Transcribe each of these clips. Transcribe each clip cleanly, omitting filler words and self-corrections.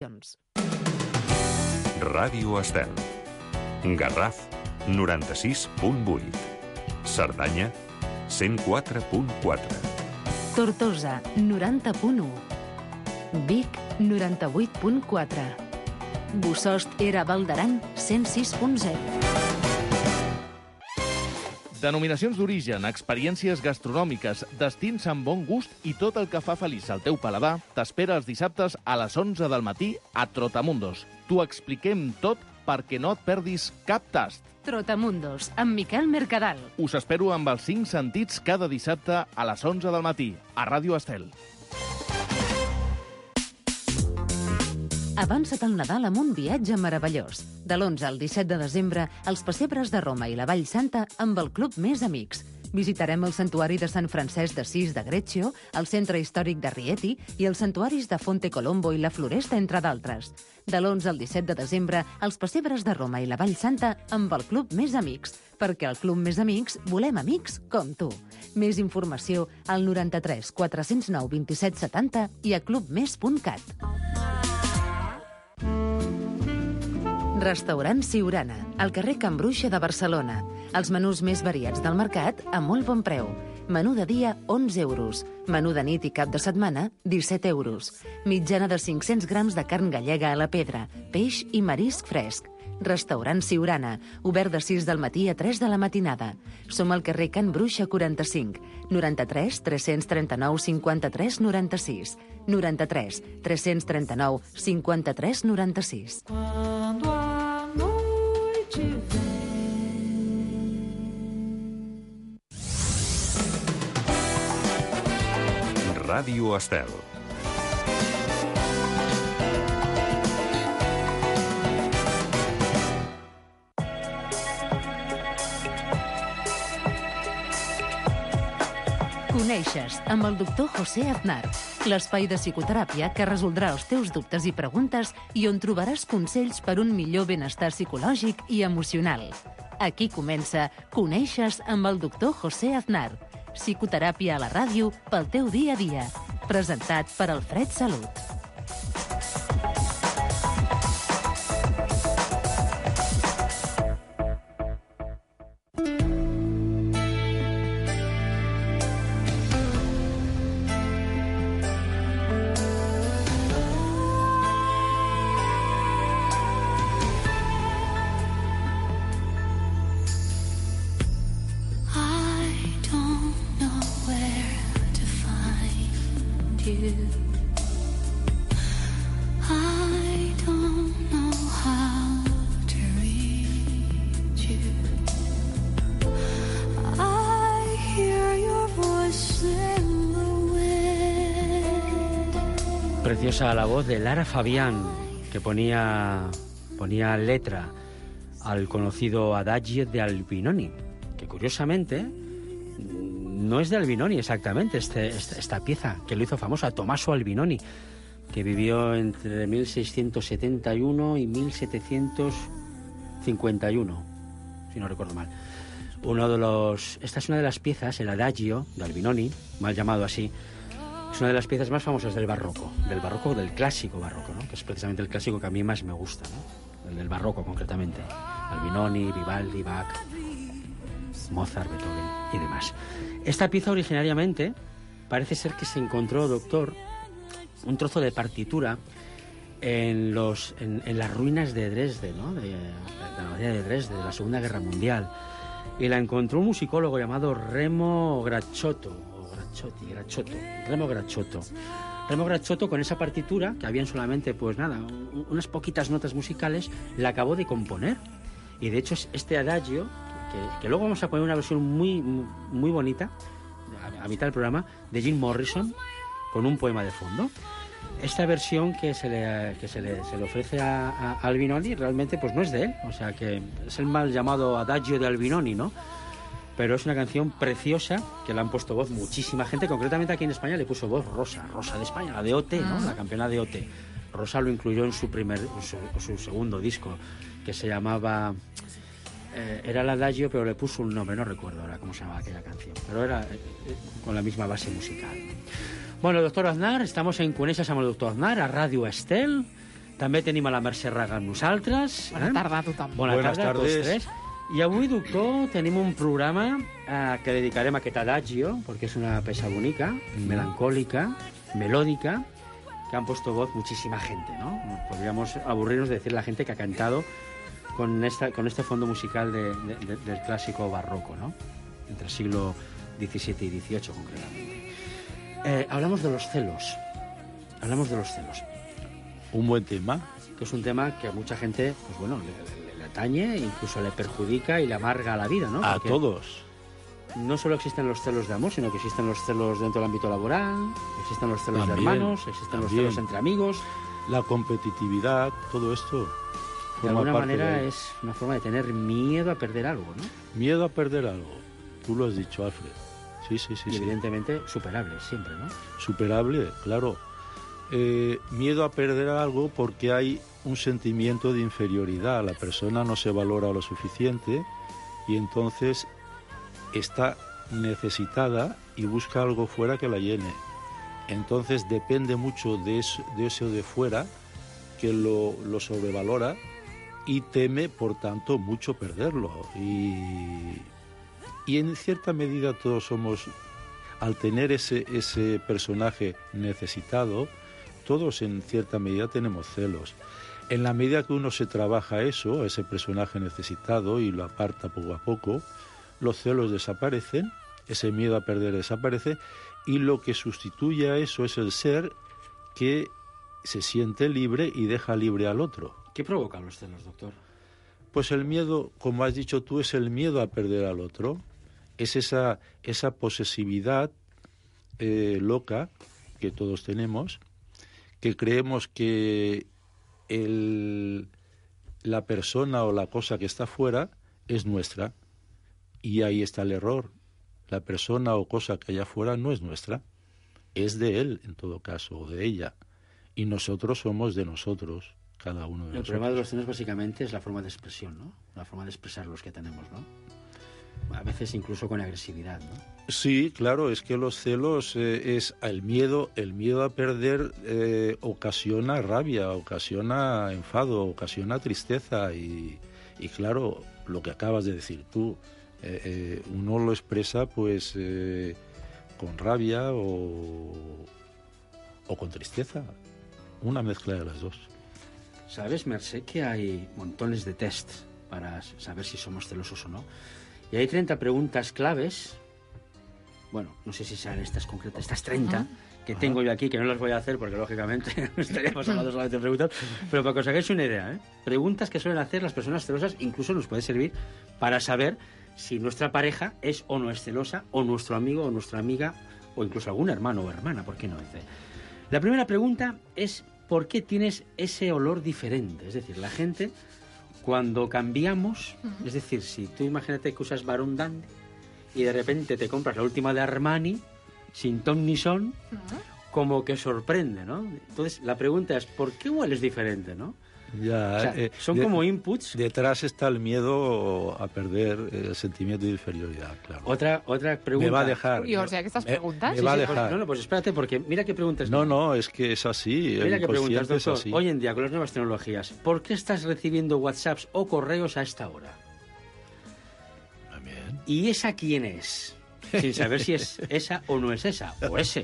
Ràdio Estel. Garraf, 96.8. Cerdanya, 104.4. Tortosa, 90.1. Vic, 98.4. Bossòst era Val d'Aran, 106.0. Denominacions d'origen, experiències gastronòmiques, destins amb bon gust i tot el que fa feliç el teu paladar t'espera els dissabtes a les 11 del matí a Trotamundos. T'ho expliquem tot perquè no et perdis cap tast. Trotamundos, amb Miquel Mercadal. Us espero amb els 5 sentits cada dissabte a les 11 del matí a Ràdio Estel. Avança't al Nadal amb un viatge meravellós. De l'11 al 17 de desembre, els pessebres de Roma i la Vall Santa amb el Club Més Amics. Visitarem el santuari de Sant Francesc d'Assís de Greccio, el centre històric de Rieti i els santuaris de Fonte Colombo i la Floresta, entre d'altres. De l'11 al 17 de desembre, els pessebres de Roma i la Vall Santa amb el Club Més Amics, perquè al Club Més Amics volem amics com tu. Més informació al 93 409 27 70 i a clubmes.cat. Restaurant Siurana, al carrer Can Bruixa de Barcelona. Els menús més variats del mercat a molt bon preu. Menú de dia, 11 euros. Menú de nit i cap de setmana, 17 euros. Mitjana de 500 grams de carn gallega a la pedra, peix i marisc fresc. Restaurant Siurana, obert de 6 del matí a 3 de la matinada. Som al carrer Can Bruixa 45, 93 339 53 96, 93 339 53 96. Ràdio Estel. Coneixes amb el doctor José Aznar, l'espai de psicoteràpia que resoldrà els teus dubtes i preguntes i on trobaràs consells per un millor benestar psicològic i emocional. Aquí comença Coneixes amb el doctor José Aznar. Psicoteràpia a la ràdio pel teu dia a dia. Presentat per Alfred Salut. Preciosa la voz de Lara Fabián, que ponía letra al conocido Adagio de Albinoni, que curiosamente no es de Albinoni exactamente, esta pieza que lo hizo famoso a Tommaso Albinoni, que vivió entre 1671 y 1751, si no recuerdo mal. Esta es una de las piezas, el Adagio de Albinoni, mal llamado así. Es una de las piezas más famosas del barroco, del clásico barroco, ¿no? Que es precisamente el clásico que a mí más me gusta, ¿no? El del barroco, concretamente. Albinoni, Vivaldi, Bach, Mozart, Beethoven y demás. Esta pieza originariamente parece ser que se encontró, doctor, un trozo de partitura en las ruinas de Dresde, ¿no? De la abadía de Dresde, de la Segunda Guerra Mundial. Y la encontró un musicólogo llamado Remo Gracciotto. Remo Gracciotto, con esa partitura, que habían solamente, pues nada, unas poquitas notas musicales, la acabó de componer. Y de hecho es este adagio, que luego vamos a poner una versión muy, muy bonita, a mitad del programa, de Jim Morrison, con un poema de fondo. Esta versión que se le ofrece a Albinoni realmente pues no es de él, o sea que es el mal llamado adagio de Albinoni, ¿no? Pero es una canción preciosa que le han puesto voz muchísima gente. Concretamente aquí en España le puso voz Rosa de España, la de OT, ¿no? La campeona de OT. Rosa lo incluyó en su segundo disco, que se llamaba... era el adagio, pero le puso un nombre, no recuerdo ahora cómo se llamaba aquella canción, pero era con la misma base musical. Bueno, doctor Aznar, estamos en Coneixes amb el doctor Aznar, a Ràdio Estel. També tenim a la Mercè Raga amb nosaltres. Bona tarda a tothom. Bona tarda a tots tres. I avui, doctor, tenim un programa que dedicarem a aquest adagio, perquè és una peça bonica, melancólica, melódica, que han puesto voz muchísima gente, ¿no? Podríamos aburrirnos de decir la gente que ha cantado con este fondo musical del clásico barroco, ¿no? Entre el siglo XVII y XVIII, concretamente. Hablamos de los celos. Un buen tema. Que es un tema que a mucha gente, pues bueno, le atañe, incluso le perjudica y le amarga la vida, ¿no? A Porque todos. no solo existen los celos de amor, sino que existen los celos dentro del ámbito laboral, existen los celos de hermanos, existen los celos entre amigos. La competitividad, todo esto. De alguna manera es una forma de tener miedo a perder algo, ¿no? Miedo a perder algo. Tú lo has dicho, Alfred. Sí. Y evidentemente superable siempre, ¿no? Superable, claro. Miedo a perder algo porque hay un sentimiento de inferioridad. La persona no se valora lo suficiente y entonces está necesitada y busca algo fuera que la llene. Entonces depende mucho de eso de fuera, que lo sobrevalora y teme, por tanto, mucho perderlo. Y en cierta medida todos somos, al tener ese personaje necesitado, todos en cierta medida tenemos celos. En la medida que uno se trabaja eso, ese personaje necesitado, y lo aparta poco a poco, los celos desaparecen, ese miedo a perder desaparece, y lo que sustituye a eso es el ser que se siente libre y deja libre al otro. ¿Qué provocan los celos, doctor? Pues el miedo, como has dicho tú, es el miedo a perder al otro, es esa posesividad loca que todos tenemos, que creemos que la persona o la cosa que está fuera es nuestra, y ahí está el error. La persona o cosa que hay afuera no es nuestra, es de él en todo caso, o de ella, y nosotros somos de nosotros, cada uno de nosotros. El problema de los celos básicamente es la forma de expresión, ¿no? La forma de expresar los que tenemos, ¿no? A veces incluso con agresividad, ¿no? Sí, claro, es que los celos es el miedo a perder ocasiona rabia, ocasiona enfado, ocasiona tristeza y claro, lo que acabas de decir tú, uno lo expresa pues con rabia o con tristeza, una mezcla de las dos. ¿Sabes, Mercè, que hay montones de tests para saber si somos celosos o no? Y hay 30 preguntas claves, bueno, no sé si sean estas concretas, estas 30 que tengo yo aquí, que no las voy a hacer porque lógicamente estaríamos hablando solamente de preguntas, pero para que os hagáis una idea, preguntas que suelen hacer las personas celosas, incluso nos puede servir para saber si nuestra pareja es o no es celosa, o nuestro amigo o nuestra amiga, o incluso algún hermano o hermana, ¿por qué no? La primera pregunta es, ¿por qué tienes ese olor diferente? Es decir, la gente, cuando cambiamos, es decir, si tú imagínate que usas Baron Dandy y de repente te compras la última de Armani, sin ton ni son, como que sorprende, ¿no? Entonces, la pregunta es, ¿por qué hueles diferente, no? Ya, o sea, son como inputs. Detrás está el miedo a perder, el sentimiento de inferioridad, claro. Otra pregunta. Me va a dejar. Y o sea, que estas preguntas... Me va a Pues, dejar. no, pues espérate, porque mira qué preguntas. No, es que es así. Mira el qué preguntas, inconsciente doctor. es así. Hoy en día, con las nuevas tecnologías, ¿por qué estás recibiendo WhatsApps o correos a esta hora? También. ¿Y esa quién es? Sin saber si es esa o no es esa, o ese.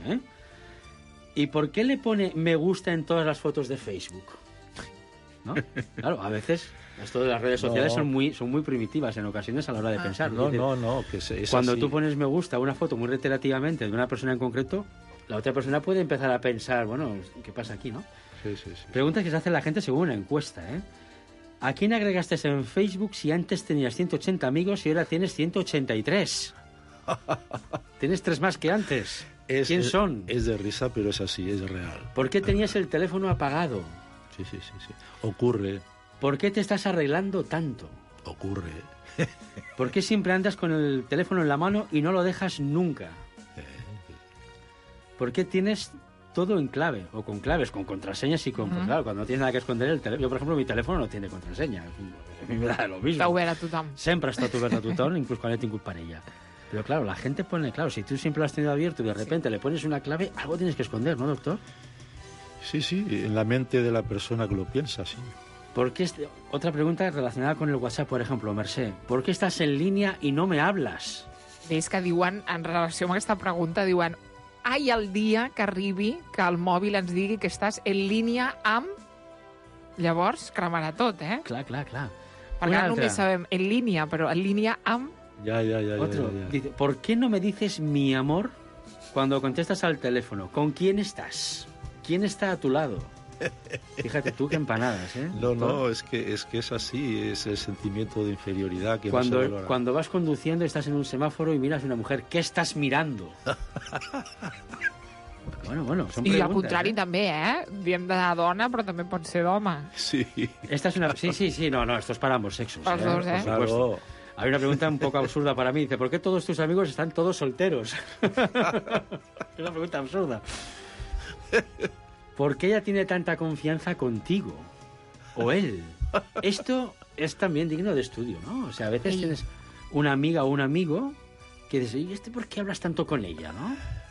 ¿Y por qué le pone me gusta en todas las fotos de Facebook? ¿No? Claro, a veces esto de las redes sociales son muy primitivas en ocasiones a la hora de pensar. No, Dices, que es cuando así. tú pones me gusta a una foto muy reiterativamente de una persona en concreto, la otra persona puede empezar a pensar, bueno, ¿qué pasa aquí, no? Sí. Preguntas que se hace la gente según una encuesta, ¿A quién agregaste en Facebook si antes tenías 180 amigos y ahora tienes 183? Tienes 3 más que antes. ¿Quién son? Es de risa, pero es así, es real. ¿Por qué tenías el teléfono apagado? Sí. Ocurre. ¿Por qué te estás arreglando tanto? Ocurre. ¿Por qué siempre andas con el teléfono en la mano y no lo dejas nunca? ¿Por qué tienes todo en clave? O con claves, con contraseñas y con... Pues claro, cuando no tienes nada que esconder el teléfono... Yo, por ejemplo, mi teléfono no tiene contraseña. A mí me da lo mismo. Està obert a tothom. Sempre està obert a tothom, incluso cuando he tingut parella. Pero claro, la gente pone... Claro, si tú siempre lo has tenido abierto y de repente le pones una clave, algo tienes que esconder, ¿no, doctor? Sí, en la mente de la persona que lo piensa, sí. ¿Por qué otra pregunta relacionada con el WhatsApp, por ejemplo, Mercè. ¿Por qué estás en línea y no me hablas? És que diuen, en relació amb aquesta pregunta, diuen ai el dia que arribi que el mòbil ens digui que estàs en línia amb... Llavors, cremarà tot, eh? Clar. Perquè Una ara només altra. sabem en línia, però en línia amb... Ya. Otro. Dice, ¿por qué no me dices mi amor cuando contestas al teléfono? ¿Con quién estás? ¿Quién está a tu lado? Fíjate tú qué empanadas, ¿eh? No, es que es así, es el sentimiento de inferioridad que no se valora. Cuando vas conduciendo, estás en un semáforo y miras a una mujer, ¿qué estás mirando? Bueno, son I preguntas. al contrari també, Diem de dona, però també pot ser d'home. Sí. Esta es una... Sí, no, esto es para ambos sexos. Para los dos, Por supuesto. Claro. Hay una pregunta un poco absurda para mí. Dice, ¿por qué todos tus amigos están todos solteros? Es una pregunta absurda. ¿Por qué ella tiene tanta confianza contigo? O él. Esto es también digno de estudio, ¿no? O sea, a veces Sí. tienes una amiga o un amigo que dices, ¿y por qué hablas tanto con ella, no?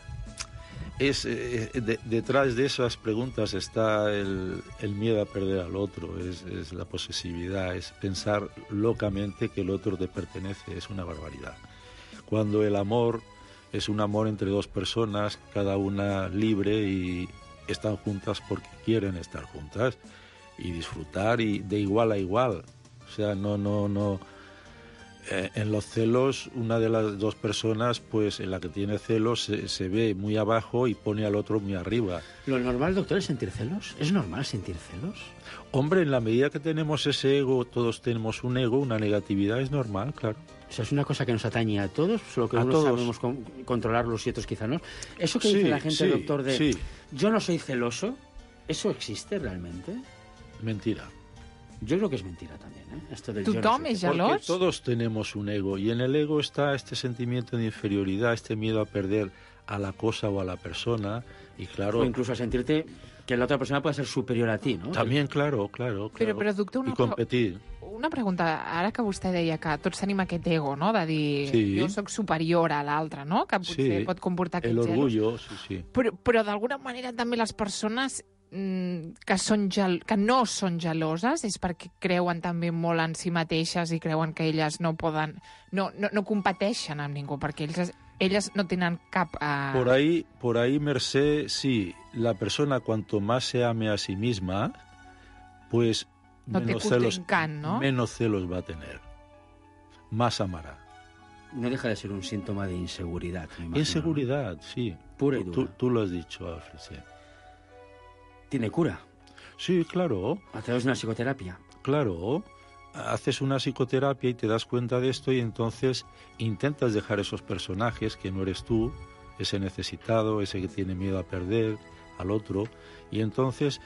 Detrás de esas preguntas está el miedo a perder al otro, es la posesividad, es pensar locamente que el otro te pertenece, es una barbaridad. Cuando el amor es un amor entre dos personas, cada una libre y están juntas porque quieren estar juntas y disfrutar y de igual a igual. O sea, no. En los celos, una de las dos personas, pues en la que tiene celos, se ve muy abajo y pone al otro muy arriba. ¿Lo normal, doctor, es sentir celos? ¿Es normal sentir celos? Hombre, en la medida que tenemos ese ego, todos tenemos un ego, una negatividad, es normal, claro. O sea, es una cosa que nos atañe a todos, solo que A unos todos. sabemos controlarlos y otros quizá no. Eso que Sí, dice la gente, sí, doctor, de sí. yo no soy celoso, ¿eso existe realmente? Mentira. Yo creo que es mentira también, ¿eh? Esto del Tothom yo no soy és celoso. gelós? Porque todos tenemos un ego y en el ego está este sentimiento de inferioridad, este miedo a perder a la cosa o a la persona y claro... O incluso a sentirte que la otra persona puede ser superior a ti, ¿no? También, claro. Però, doctor, y competir. una pregunta. Ara que vostè deia que tots tenim aquest ego, no?, de dir Sí. jo sóc superior a l'altre, no?, que potser pot comportar el aquest orgullo, sí. Però d'alguna manera també les persones que no són geloses és perquè creuen també molt en si mateixes i creuen que elles no poden... No competeixen amb ningú, perquè elles no tenen cap... Por ahí, Mercè, sí, la persona cuanto más se ame a sí misma, pues No té contrincant, no? menos celos va a tener. Más amará. No deja de ser un síntoma de inseguridad, me imagino. Inseguridad, sí. Pura y dura. Tú lo has dicho, Alfred, sí. ¿Tiene cura? Sí, claro. A través de una psicoterapia. Claro, haces una psicoterapia y te das cuenta de esto y entonces intentas dejar esos personajes que no eres tú, ese necesitado, ese que tiene miedo a perder al otro, y entonces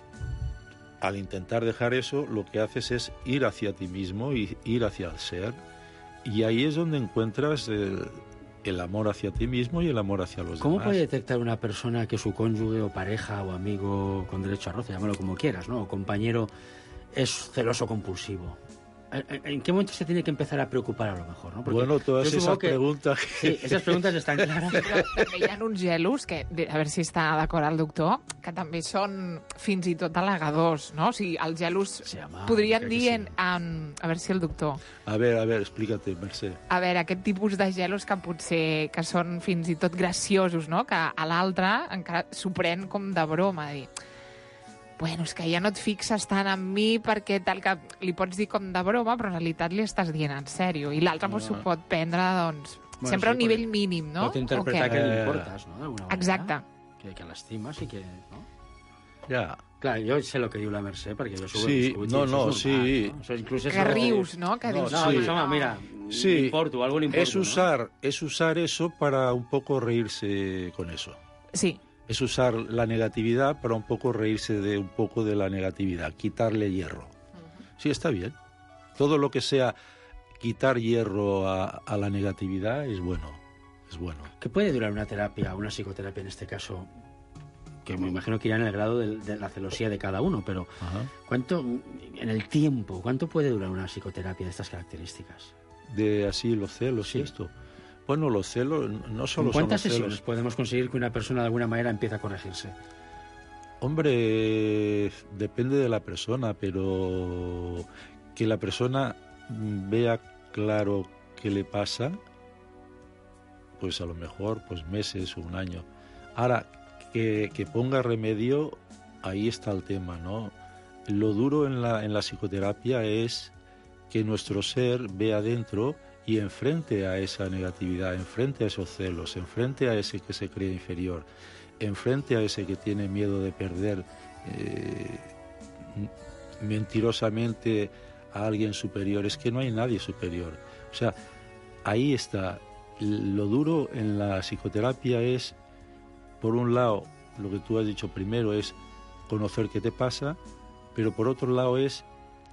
al intentar dejar eso lo que haces es ir hacia ti mismo y ir hacia el ser, y ahí es donde encuentras el amor hacia ti mismo y el amor hacia los ¿Cómo demás. puede detectar una persona que su cónyuge o pareja o amigo con derecho a roce, llámalo como quieras, ¿no?, o compañero, es celoso compulsivo? ¿En qué momento se tiene que empezar a preocupar a lo mejor, no? Porque Bueno, todas yo esas supongo que... preguntas... Sí, esas preguntas están claras. Però també hi ha uns gelos, que, a veure si està d'acord el doctor, que també són fins i tot al·legadors, no? O sigui, els gelos Sí, home, podrien crec que dir... sí. A veure si el doctor... A ver, explícate, Mercè. A veure, aquest tipus de gelos que potser que són fins i tot graciosos, no? Que a l'altre encara s'ho pren com de broma, de dir... Bueno, és que ja no et fixes tant en mi perquè tal que li pots dir com de broma, però en realitat li estàs dient en sèrio. I l'altre s'ho pot prendre, doncs, Bueno, sempre a un sí, nivell perquè mínim, no? Pot interpretar O que què? le importas, ¿no? De alguna manera. Exacte. Que l'estimes i que... ¿no? Ya. Clar, jo sé el que diu la Mercè, perquè jo s'ho Sí, he viscut. no, i això no, és sí. normal, ¿no? Això inclús és Que algo- rius, no? Que No, dius... No, sí. pues, home, mira, Sí. le importo, algo le importa. Es usar eso para un poco reírse con eso. Sí, Es usar la negatividad para un poco reírse de un poco de la negatividad, quitarle hierro. Sí, está bien. Todo lo que sea quitar hierro a la negatividad es bueno. Es bueno. ¿Qué puede durar una terapia, una psicoterapia en este caso? Que me imagino que irá en el grado de la celosía de cada uno, pero Ajá. ¿cuánto, en el tiempo, cuánto puede durar una psicoterapia de estas características? De así los celos Sí. y esto. Bueno, los celos no ¿Con solo son cuántas los sesiones celos. podemos conseguir que una persona de alguna manera empiece a corregirse? Hombre, depende de la persona, pero que la persona vea claro qué le pasa, pues a lo mejor pues meses o un año. Ahora, que ponga remedio, ahí está el tema, ¿no? Lo duro en la psicoterapia es que nuestro ser vea dentro y enfrente a esa negatividad, enfrente a esos celos, enfrente a ese que se cree inferior, enfrente a ese que tiene miedo de perder mentirosamente a alguien superior. Es que no hay nadie superior. O sea, ahí está. Lo duro en la psicoterapia es, por un lado, lo que tú has dicho primero es conocer qué te pasa, pero por otro lado es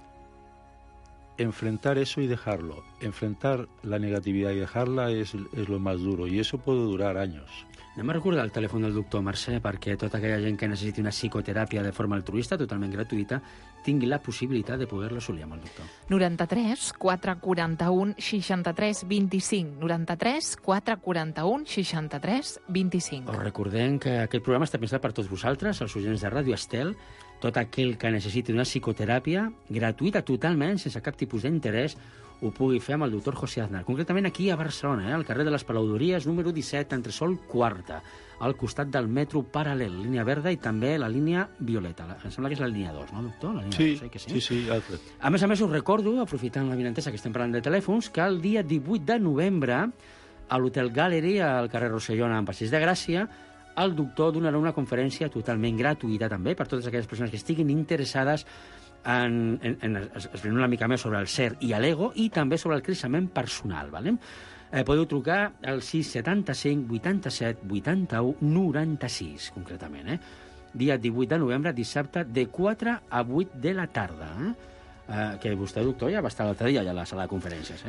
enfrentar eso y dejarlo. Enfrentar la negatividad y dejarla es lo más duro, i eso puede durar años. Anem a recordar el telèfon del doctor Mercè perquè tota aquella gent que necessiti una psicoteràpia de forma altruista, totalment gratuïta, tingui la possibilitat de poder-la assolir amb el doctor. 93 441 63 25. 93 441 63 25. Us recordem que aquest programa està pensat per tots vosaltres, els oients de Ràdio Estel, tot aquell que necessiti una psicoteràpia gratuïta totalment, sense cap tipus d'interès, ho pugui fer amb el doctor José Aznar. Concretament aquí a Barcelona, al carrer de les Palaudories, número 17, Entresòl Quarta, al costat del metro Paral·lel, línia verda i també la línia violeta. Em sembla que és la línia 2, no, doctor? La línia 2, que sí? Sí, Alfred. A més, us recordo, aprofitant l'avinentesa que estem parlant de telèfons, que el dia 18 de novembre, a l'Hotel Gallery, al carrer Rossellona, en Passeig de Gràcia, el doctor donarà una conferència totalment gratuïta també per totes aquelles persones que estiguin interessades en explicar una mica més sobre el ser i l'ego i també sobre el creixement personal. ¿Vale? Podeu trucar al 675 87 81 96, concretament. Dia 18 de novembre, dissabte, de 4 a 8 de la tarda. Que vostè, doctor, ja va estar l'altre dia a la sala de conferències.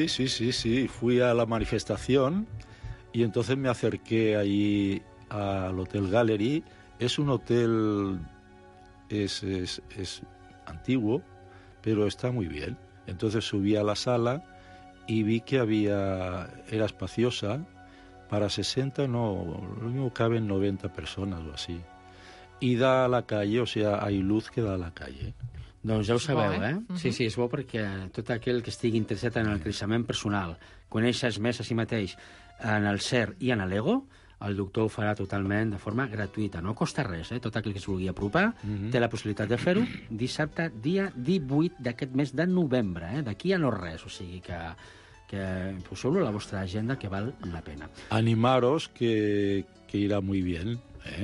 Sí. Fui a la manifestación y entonces me acerqué allí al Hotel Gallery. Es un hotel, es antiguo, pero está muy bien. Entonces subí a la sala y vi que era espaciosa, para 60 no, lo mismo caben 90 personas o así. Y da a la calle, o sea, hay luz que da a la calle. Doncs ja ho sabeu, Sí, és bo perquè tot aquell que estigui interessat en el creixement personal, conèixer més a si mateix en el ser i en l'ego, el doctor ho farà totalment de forma gratuïta. No costa res, Tot aquell que es vulgui apropar té la possibilitat de fer-ho dissabte, dia 18 d'aquest mes de novembre. D'aquí a no res, o sigui que poseu-lo a la vostra agenda, que val la pena. Animaros, que irá muy bien,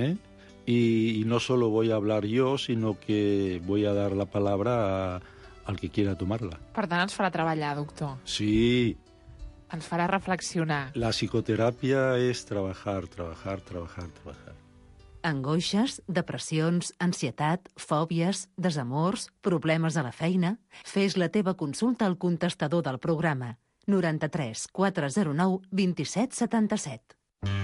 Y no solo voy a hablar yo, sino que voy a dar la palabra al que quiera tomarla. Per tant, ens farà treballar, doctor. Sí. Ens farà reflexionar. La psicoterapia es trabajar. Angoixes, depressions, ansietat, fòbies, desamors, problemes a la feina... Fes la teva consulta al contestador del programa 93 409 27 77.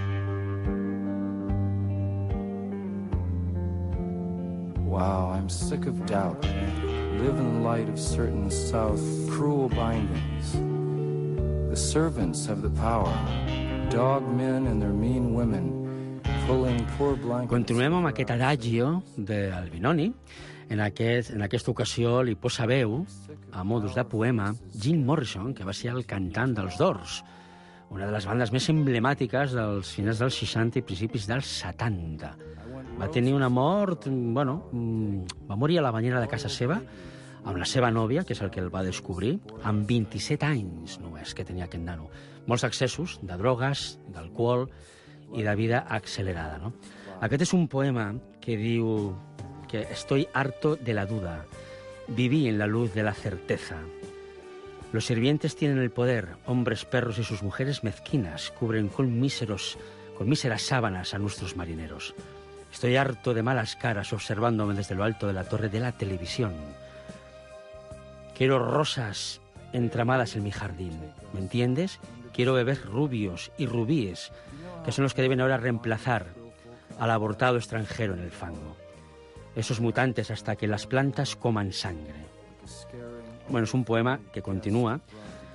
Wow, I'm sick of doubt. Live in the light of certain south cruel bindings. The servants have the power. Dog men and their mean women pulling poor blankets. Continuem amb aquest adagio del Binoni. En aquesta ocasió li posa veu, a modus de poema, Jim Morrison, que va ser el cantant dels Doors, una de les bandes més emblemàtiques dels finals dels 60 i principis dels 70. Va tenir una mort... va morir a la banyera de casa seva amb la seva nòvia, que és el que el va descobrir, amb 27 anys només que tenia aquest nano. Molts excessos de drogues, d'alcohol i de vida accelerada. No? Aquest és un poema que diu que estoy harto de la duda, viví en la luz de la certeza. Los sirvientes tienen el poder, hombres, perros y sus mujeres mezquinas cubren con míseras sábanas a nuestros marineros. Estoy harto de malas caras observándome desde lo alto de la torre de la televisión. Quiero rosas entramadas en mi jardín, ¿me entiendes? Quiero bebés rubios y rubíes, que son los que deben ahora reemplazar al abortado extranjero en el fango. Esos mutantes hasta que las plantas coman sangre. Bueno, es un poema que continúa,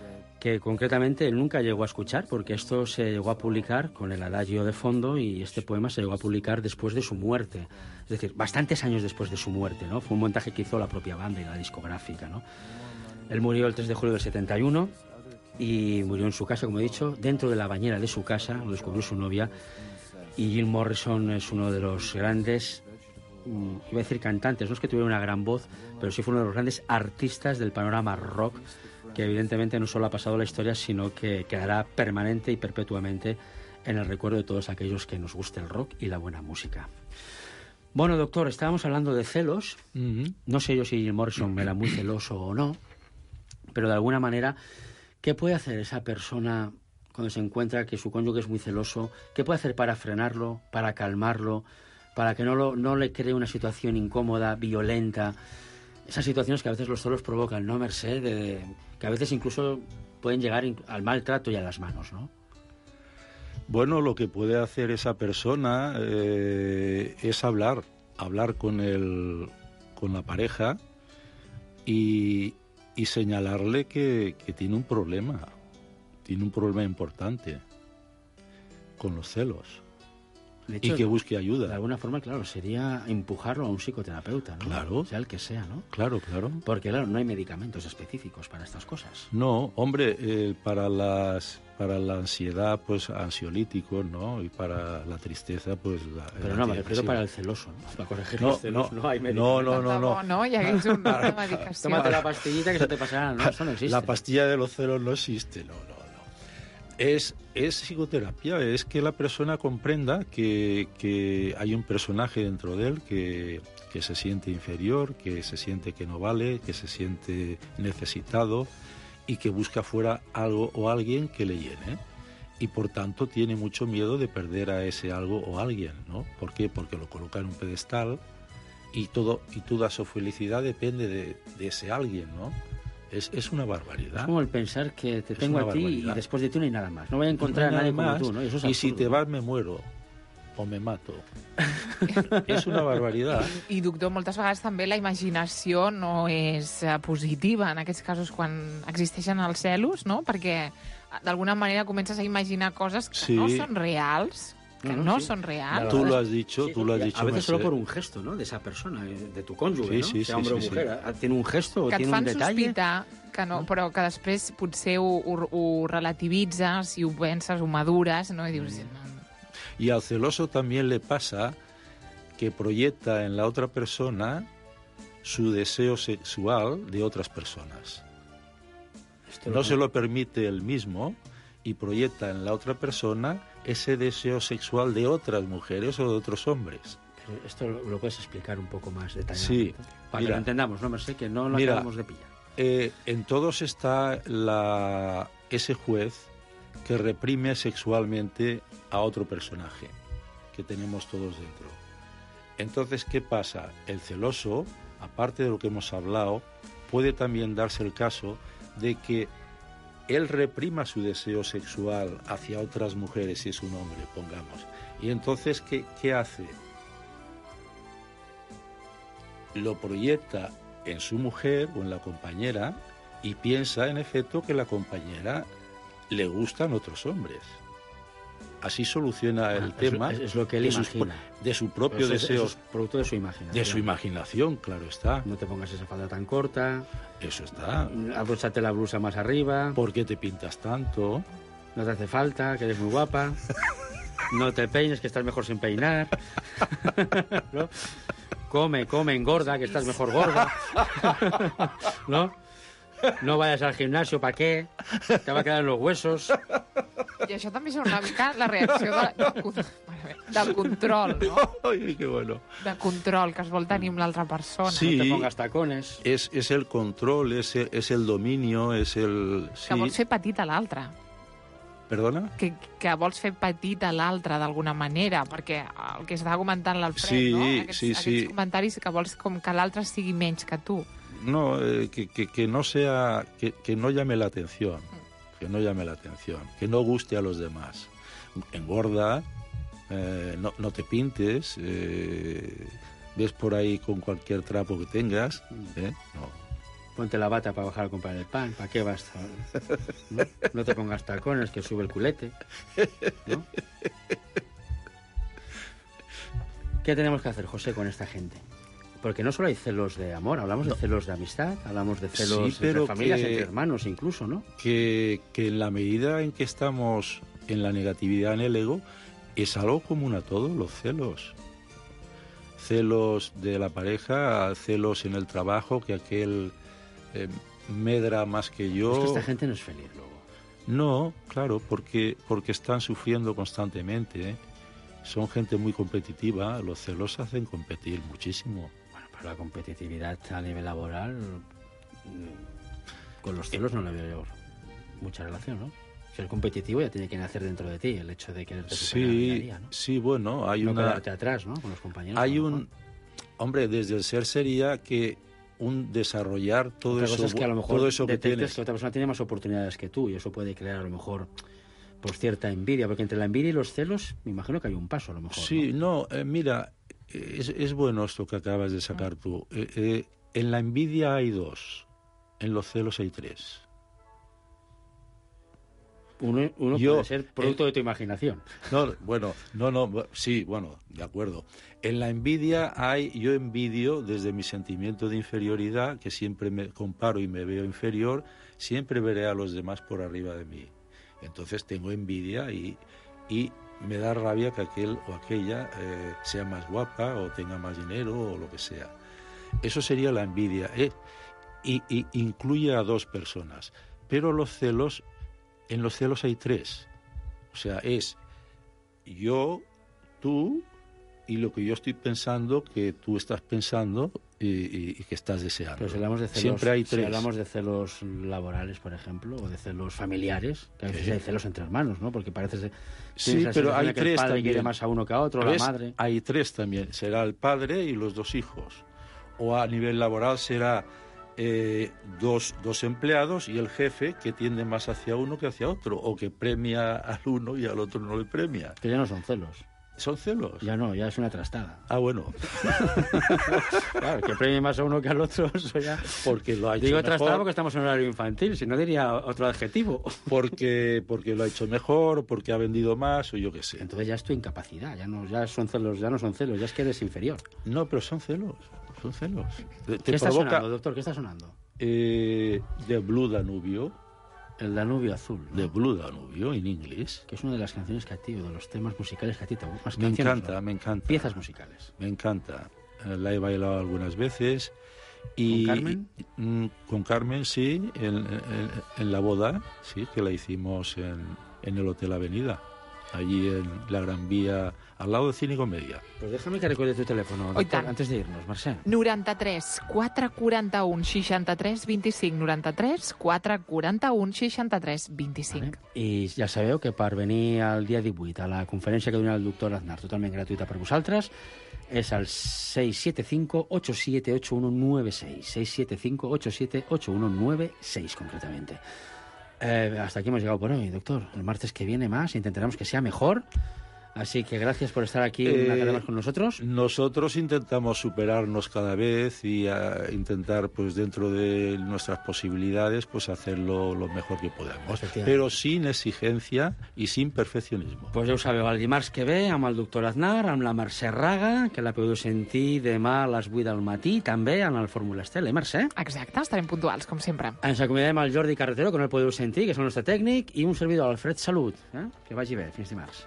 que concretamente él nunca llegó a escuchar, porque esto se llegó a publicar con el adagio de fondo y este poema se llegó a publicar después de su muerte. Es decir, bastantes años después de su muerte, ¿no? Fue un montaje que hizo la propia banda y la discográfica, ¿no? Él murió el 3 de julio del 71 y murió en su casa, como he dicho, dentro de la bañera de su casa, lo descubrió su novia. Y Jim Morrison es uno de los grandes, iba a decir cantantes, no es que tuviera una gran voz, pero sí fue uno de los grandes artistas del panorama rock, que evidentemente no solo ha pasado la historia, sino que quedará permanente y perpetuamente en el recuerdo de todos aquellos que nos guste el rock y la buena música. Bueno, doctor, estábamos hablando de celos. No sé yo si Jim Morrison era muy celoso o no, pero de alguna manera, ¿qué puede hacer esa persona cuando se encuentra que su cónyuge es muy celoso? ¿Qué puede hacer para frenarlo, para calmarlo, para que no le cree una situación incómoda, violenta? Esas situaciones que a veces los celos provocan, ¿no, Merced? Que a veces incluso pueden llegar al maltrato y a las manos, ¿no? Bueno, lo que puede hacer esa persona es hablar con la pareja y señalarle que tiene un problema importante con los celos. De hecho, y que busque ayuda. De alguna forma, claro, sería empujarlo a un psicoterapeuta, ¿no? Claro. Sea el que sea, ¿no? Claro. Porque, claro, no hay medicamentos específicos para estas cosas. No, hombre, para la ansiedad, pues ansiolíticos, ¿no? Y para la tristeza, pues... Pero no, me refiero para el celoso, ¿no? Para corregir los celos no hay medicamentos. No, ya es una medicación. Tómate la pastillita que se te pasará, ¿no? Eso no existe. La pastilla de los celos no existe, no. Es psicoterapia, es que la persona comprenda que hay un personaje dentro de él que se siente inferior, que se siente que no vale, que se siente necesitado y que busca fuera algo o alguien que le llene. Y por tanto tiene mucho miedo de perder a ese algo o alguien, ¿no? ¿Por qué? Porque lo coloca en un pedestal y toda su felicidad depende de ese alguien, ¿no? Es una barbaridad. Es como el pensar que te tengo a ti y después de ti no hay nada más. No voy a encontrar a nadie como tú, ¿no? Y, eso y si te vas me muero o me mato. És una barbaritat. I doctor, moltes vegades també la imaginació no és positiva en aquests casos quan existeixen els celos, no? Perquè d'alguna manera comences a imaginar coses que no són reals, no son reales. Tú lo has dicho, A veces solo por un gesto, ¿no? De esa persona, de tu cónyuge, ¿no? Sea hombre o mujer. Tiene un gesto o tiene un detalle. Que et fan sospitar, que no, però que després potser ho relativitzes i ho penses, ho madures, no? I dius... Y al celoso también le pasa que proyecta en la otra persona su deseo sexual de otras personas. No se lo permite él mismo y proyecta en la otra persona ese deseo sexual de otras mujeres o de otros hombres. Pero esto lo puedes explicar un poco más detalladamente. Sí. Para que lo entendamos, ¿no, Merced? Que no lo acabamos de pillar. En todos está ese juez que reprime sexualmente a otro personaje que tenemos todos dentro. Entonces, ¿qué pasa? El celoso, aparte de lo que hemos hablado, puede también darse el caso de que él reprima su deseo sexual hacia otras mujeres, si es un hombre, pongamos. Y entonces, ¿qué hace? Lo proyecta en su mujer o en la compañera y piensa, en efecto, que la compañera le gustan otros hombres. Así soluciona el tema. Es lo que él imagina. De su propio deseo. Es producto de su imaginación. De su imaginación, claro está. No te pongas esa falda tan corta. Eso está. Abróchate la blusa más arriba. ¿Por qué te pintas tanto? No te hace falta, que eres muy guapa. No te peines, que estás mejor sin peinar. ¿No? Come, engorda, que estás mejor gorda. ¿No? No vayas al gimnasio, ¿para qué? Te va a quedar en los huesos. I això també és una mica la reacció del control, no? Ai, que bueno. De control que es vol tenir amb l'altra persona. Sí, no te pongas tacones. Es el control, es el dominio, es el... Sí. Que vols fer petit a l'altre. Perdona? Que vols fer petit a l'altre d'alguna manera, perquè el que estava comentant l'Alfred, sí, no? Aquests comentaris que vols com que l'altre sigui menys que tu. No, que no sea... que no llame la atención. Que no llame la atención, que no guste a los demás. Engorda, no te pintes, ves por ahí con cualquier trapo que tengas, no. Ponte la bata para bajar a comprar el pan. ¿Para qué vas? No te pongas tacones, que sube el culete. ¿No? ¿Qué tenemos que hacer, José, con esta gente? Porque no solo hay celos de amor, hablamos de celos de amistad, hablamos de celos entre familias, entre hermanos incluso, ¿no? Que en la medida en que estamos en la negatividad, en el ego, es algo común a todos los celos. Celos de la pareja, celos en el trabajo, que aquel medra más que yo. Es que esta gente no es feliz luego. No, claro, porque están sufriendo constantemente, ¿eh? Son gente muy competitiva, los celos hacen competir muchísimo. Bueno, pero la competitividad a nivel laboral, con los celos no le veo mucha relación, ¿no? Ser competitivo ya tiene que nacer dentro de ti, el hecho de quererte superar día a día, ¿no? Sí, bueno, hay no una... quedarte atrás, ¿no? Con los compañeros. Hay un... Hombre, desde el ser sería que un desarrollar todo otra eso, cosa es que a lo mejor todo eso que detectes tienes. que otra persona tiene más oportunidades que tú y eso puede crear a lo mejor pues cierta envidia, porque entre la envidia y los celos me imagino que hay un paso a lo mejor. Sí, mira, es bueno esto que acabas de sacar tú. En la envidia hay 2, en los celos hay 3. Uno puede ser producto de tu imaginación. Sí, de acuerdo. En la envidia yo envidio desde mi sentimiento de inferioridad, que siempre me comparo y me veo inferior, siempre veré a los demás por arriba de mí. Entonces tengo envidia y me da rabia que aquel o aquella sea más guapa o tenga más dinero o lo que sea. Eso sería la envidia. Y incluye a 2 personas. Pero en los celos hay 3. O sea, es yo, tú y lo que yo estoy pensando, que tú estás pensando y que estás deseando. Pero si hablamos de celos, siempre hay 3. Si hablamos de celos laborales, por ejemplo, o de celos familiares, que a veces hay celos entre hermanos, ¿no? Porque parece... Sí, pero hay 3 el padre también. quiere más a uno que a otro, la madre. Hay 3 también. Será el padre y los 2 hijos. O a nivel laboral será... dos empleados y el jefe que tiende más hacia uno que hacia otro, o que premia al uno y al otro no le premia. Que ya no son celos. ¿Son celos? Ya no, ya es una trastada. Ah, bueno. Claro, que premie más a uno que al otro, eso ya... Porque lo ha hecho Digo mejor. trastada porque estamos en horario infantil, si no diría otro adjetivo. Porque lo ha hecho mejor, porque ha vendido más, o yo qué sé. Entonces ya es tu incapacidad, ya son celos, ya no son celos, ya es que eres inferior. No, pero son celos. ¿Qué está sonando, doctor? ¿Qué está sonando? The Blue Danubio. El Danubio Azul, ¿no? The Blue Danubio, en inglés. Que es una de las canciones que a ti, o de los temas musicales que a ti te gustan. Me encanta. Piezas musicales. Me encanta. La he bailado algunas veces. Y, ¿Con Carmen? Con Carmen, sí, en la boda, sí, que la hicimos en el Hotel Avenida, allí en la Gran Vía, al lado de Cine y Comedia. Pues déjame que recuerde tu teléfono, doctor, antes de irnos, Mercè. 93 441 63 25, 93 441 63 25. Vale. I ja sabeu que per venir el dia 18 a la conferència que donarà el doctor Aznar, totalment gratuïta per vosaltres, és el 675-878196. 675-878196, concretamente. Hasta aquí hemos llegado por hoy, doctor. El martes que viene más, intentaremos que sea mejor. Así que gracias por estar aquí una tarde más con nosotros. Nosotros intentamos superarnos cada vez y intentar, pues dentro de nuestras posibilidades, pues hacerlo lo mejor que podemos. Pero sin exigencia y sin perfeccionismo. Pues ja ho sabeu, el dimarts que ve amb el doctor Aznar, amb la Mercè Raga, que la podeu sentir demà a les 8 del matí, també en el Fórmula Estel, Mercè? Exacte, estarem puntuals, com sempre. Ens acomiadem al Jordi Carretero, que no el podeu sentir, que és el nostre tècnic, i un servidor, Alfred Salut. Que vagi bé, fins dimarts.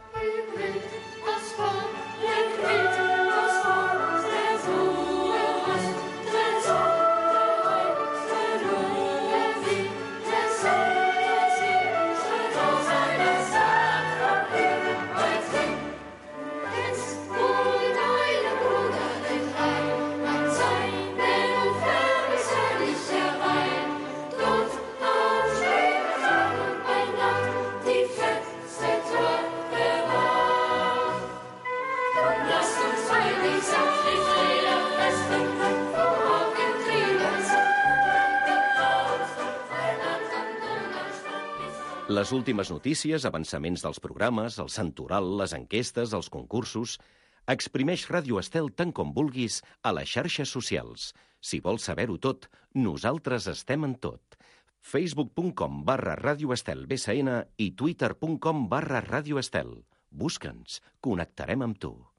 Les últimes notícies, avançaments dels programes, el santoral, les enquestes, els concursos... Exprimeix Ràdio Estel tant com vulguis a les xarxes socials. Si vols saber-ho tot, nosaltres estem en tot. facebook.com/Ràdio Estel BSN i twitter.com/Ràdio Estel. Busca'ns, connectarem amb tu.